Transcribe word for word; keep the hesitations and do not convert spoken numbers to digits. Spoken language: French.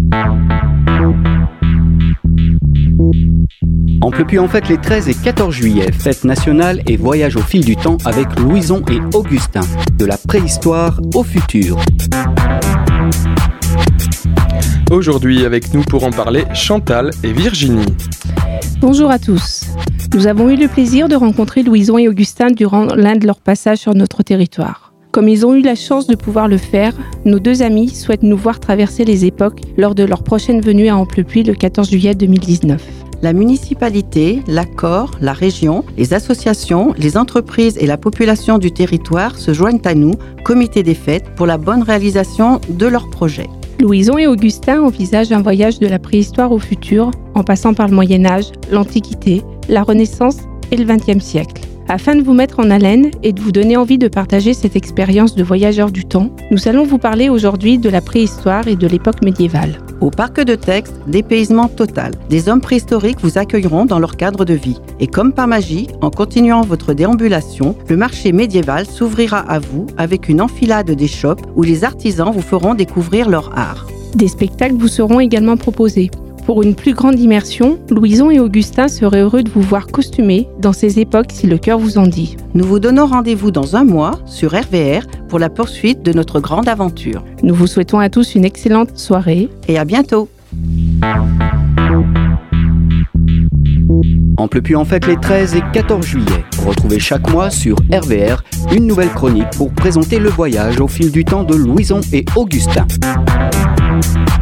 Amplepuis en fête les treize et quatorze juillet, fête nationale et voyage au fil du temps avec Louison et Augustin, de la préhistoire au futur. Aujourd'hui avec nous pour en parler, Chantal et Virginie. Bonjour à tous. Nous avons eu le plaisir de rencontrer Louison et Augustin durant l'un de leurs passages sur notre territoire. Comme ils ont eu la chance de pouvoir le faire, nos deux amis souhaitent nous voir traverser les époques lors de leur prochaine venue à Amplepuis le quatorze juillet deux mille dix-neuf. La municipalité, l'accord, la région, les associations, les entreprises et la population du territoire se joignent à nous, comité des fêtes, pour la bonne réalisation de leurs projets. Louison et Augustin envisagent un voyage de la préhistoire au futur, en passant par le Moyen-Âge, l'Antiquité, la Renaissance et le vingtième siècle. Afin de vous mettre en haleine et de vous donner envie de partager cette expérience de voyageur du temps, nous allons vous parler aujourd'hui de la préhistoire et de l'époque médiévale. Au parc de Texte, dépaysement total. Des hommes préhistoriques vous accueilleront dans leur cadre de vie. Et comme par magie, en continuant votre déambulation, le marché médiéval s'ouvrira à vous avec une enfilade des shops où les artisans vous feront découvrir leur art. Des spectacles vous seront également proposés. Pour une plus grande immersion, Louison et Augustin seraient heureux de vous voir costumés dans ces époques si le cœur vous en dit. Nous vous donnons rendez-vous dans un mois sur R V R pour la poursuite de notre grande aventure. Nous vous souhaitons à tous une excellente soirée. Et à bientôt. Amplepuis en fête les treize et quatorze juillet. Retrouvez chaque mois sur R V R une nouvelle chronique pour présenter le voyage au fil du temps de Louison et Augustin.